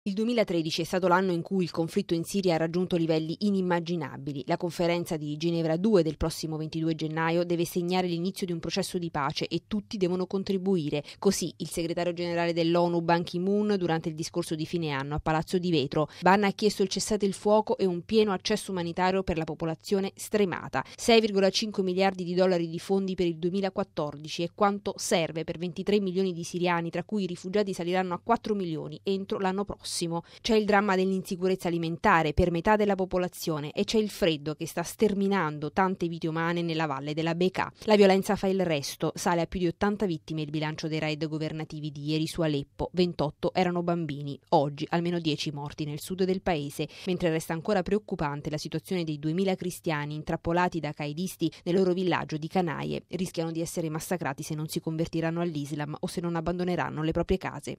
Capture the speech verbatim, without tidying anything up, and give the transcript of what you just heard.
Il duemilatredici è stato l'anno in cui il conflitto in Siria ha raggiunto livelli inimmaginabili. La conferenza di Ginevra due del prossimo ventidue gennaio deve segnare l'inizio di un processo di pace e tutti devono contribuire. Così il segretario generale dell'ONU Ban Ki-moon durante il discorso di fine anno a Palazzo di Vetro. Ban ha chiesto il cessate il fuoco e un pieno accesso umanitario per la popolazione stremata. sei virgola cinque miliardi di dollari di fondi per il duemilaquattordici è quanto serve per ventitré milioni di siriani, tra cui i rifugiati saliranno a quattro milioni entro l'anno prossimo. C'è il dramma dell'insicurezza alimentare per metà della popolazione e c'è il freddo che sta sterminando tante vite umane nella valle della Bekaa. La violenza fa il resto, sale a più di ottanta vittime il bilancio dei raid governativi di ieri su Aleppo, ventotto erano bambini, oggi almeno dieci morti nel sud del paese, mentre resta ancora preoccupante la situazione dei duemila cristiani intrappolati da qaedisti nel loro villaggio di Kanaye, rischiano di essere massacrati se non si convertiranno all'Islam o se non abbandoneranno le proprie case.